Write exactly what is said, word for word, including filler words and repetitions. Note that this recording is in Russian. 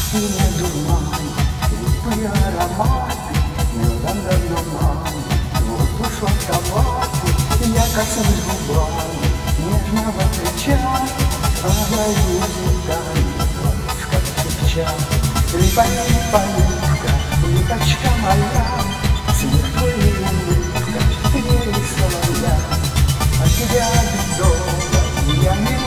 И не дурман, липкие ароматы, медом давно ман, воздух товаты. Я касаюсь губами нежного плеча, говорю языками, как шепча. Липа, липа, липка, липочка моя, смех твой и улыбка, верю соловья. От тебя бездомно я не